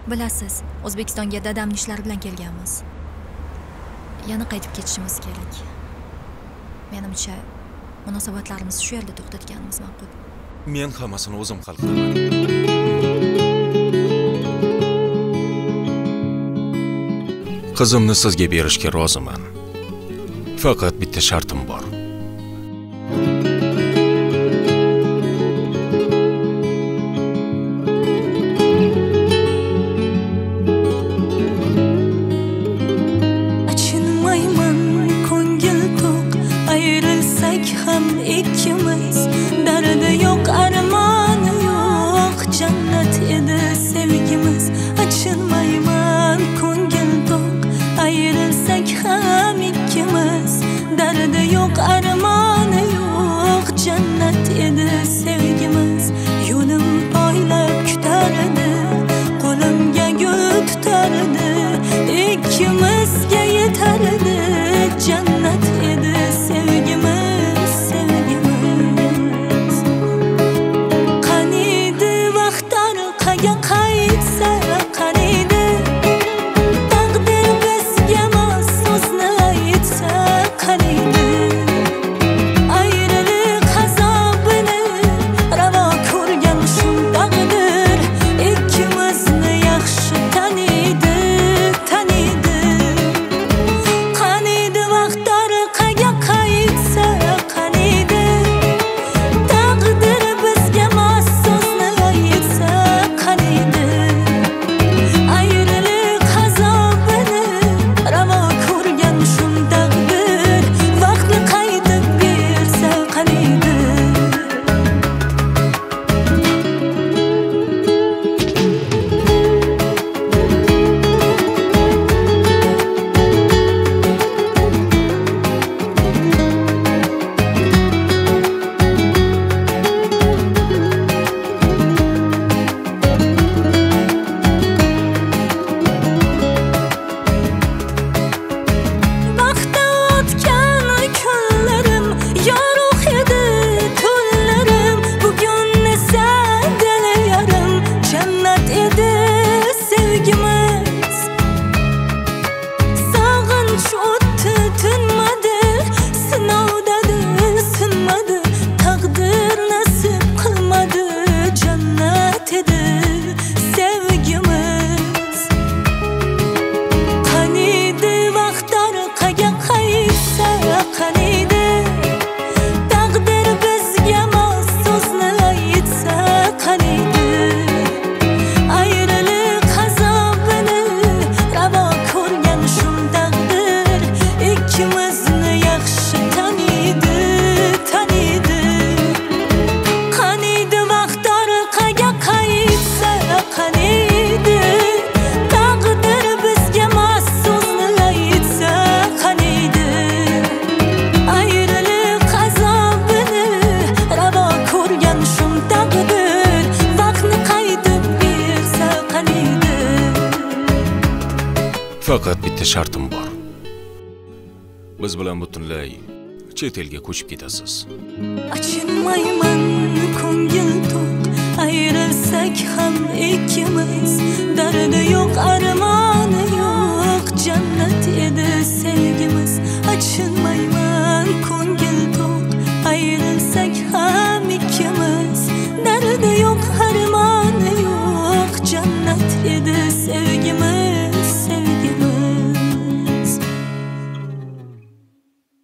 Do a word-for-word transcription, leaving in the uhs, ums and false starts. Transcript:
Bilasiz, O'zbekistonga dadamning ishlari bilan kelganmiz. Yana qaytib ketishimiz kerak. Menimcha, munosabatlarimizni shu yerda to'xtatganimiz ma'qul. Men hammasini o'zim hal qilaman. Qizimni sizga berishga roziman. Faqat bitta shartim bor. Faqat bitta shartim bor. Biz bilan butunlay chet elga ko'chib ketasiz. Achinmayman ko'ngil to'q, ayrilsak ham ikkimiz. Dardi yo'q, armoni yo'q, jannat edi sevgimiz. Achinmayman ko'ngil to'q, ayrilsak ham ikkimiz. Dardi yo'q, armoni yo'q, jannat edi